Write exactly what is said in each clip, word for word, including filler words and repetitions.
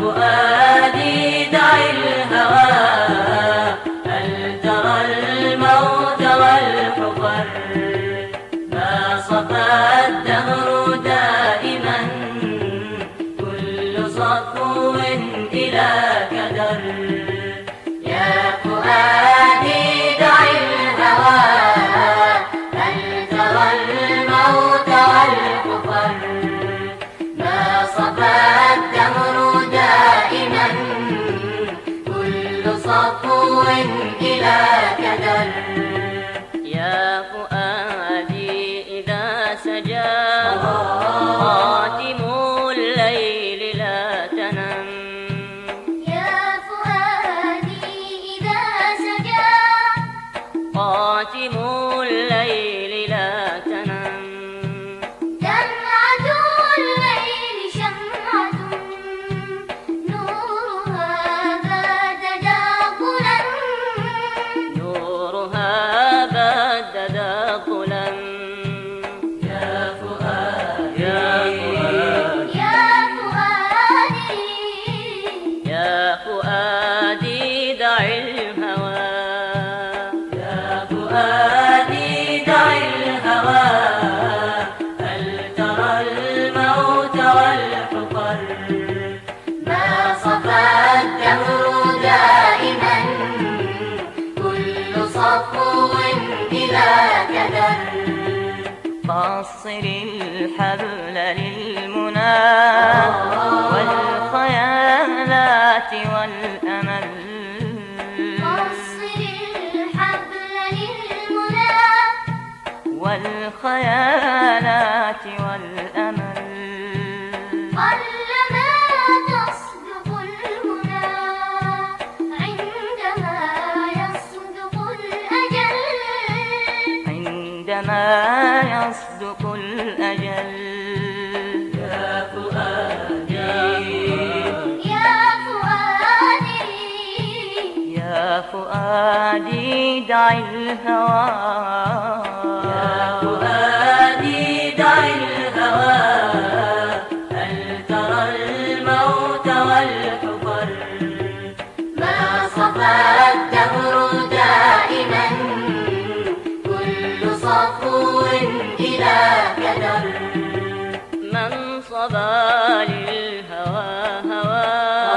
فؤادي دع الهوى، هل ترى الموت والحفر؟ ما صفى الدهر دائما، كل صفو إلى كدر. يا فؤادي دع الهوى، هل ترى الموت والحفر؟ ما صفى الدهر دائما، كل صفو إلى كدر. يا فؤادي إذا سجى خاتم الليل لا تنم. يا فؤادي إذا سجى خاتم الليل لا تنم. دمعة الليل شمعة، نورها باد داخلا، نورها بدد الظلم. يا فؤادي يا فؤادي يا فؤادي دع الهوى، يا فؤادي دع الهوى، هل ترى الموت والحفر؟ ما صفى الدهر دائما، كل صفو إلى كدر. قصر الحبل للمنى والخيالات والأمل. قصر الحبل للمنى والخيالات والأمل. قلما تصدق المنى، عندما يصدق الأجل، عندما يصدق الأجل. يا فؤادي يا فؤادي يا فؤادي دع الهوى، يا فؤادي دع الهوى، هل ترى الموت والحفر؟ ما صفى الدهر دائما، كل صفو إلى كدر. من صبا للهوى هوى،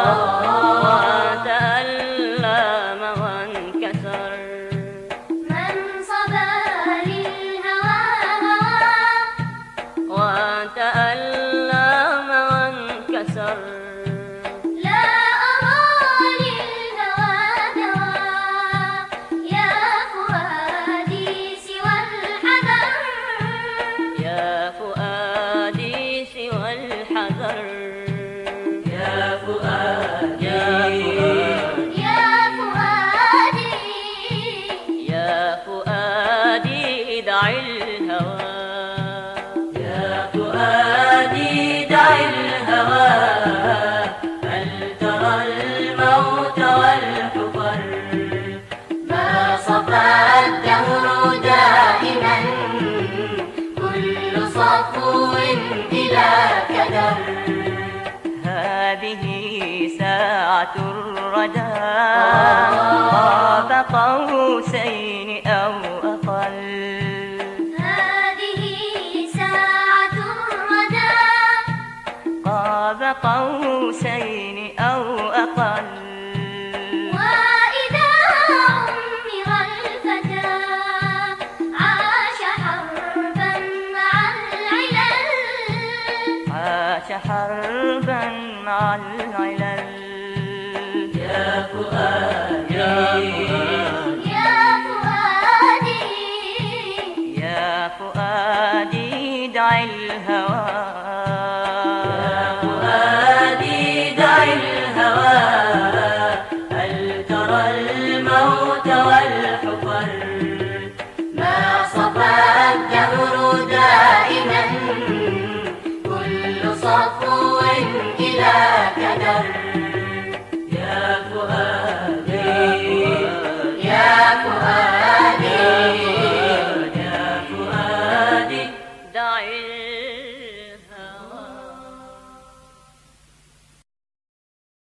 وتألم وانكسر. من صبا للهوى هوى، وتألم وانكسر. لا أرى للهوى دواء، يا فؤادي سوى الحذر. يا فؤادي سوى الحذر. يا فؤادي يا فؤادي يا فؤادي دع الهوى، يا فؤادي دع الهوى، هل ترى الموت والحفر؟ ما صفى الدهر دائما، كل صفو إلى كدر. هذه ساعة الردى، قاب قوسين أو أقل. هذه ساعة الردى، قاب قوسين أو أقل. وإذا عمر الفتى عاش حربا مع العلل. عاش حربا مع العلل. يا فؤادي يا فؤادي يا فؤادي دع الهوى، يا فؤادي دع الهوى، هل ترى الموت والحفر؟ ما صفى الدهر دائما، كل صفو إلى كدر.